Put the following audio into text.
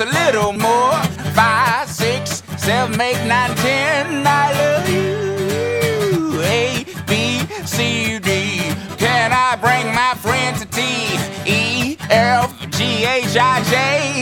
a little more. 5, 6, 7, 8, 9, 10. I love you. A, B, C, D. Can I bring my friend to T? E, F, G, H, I, J?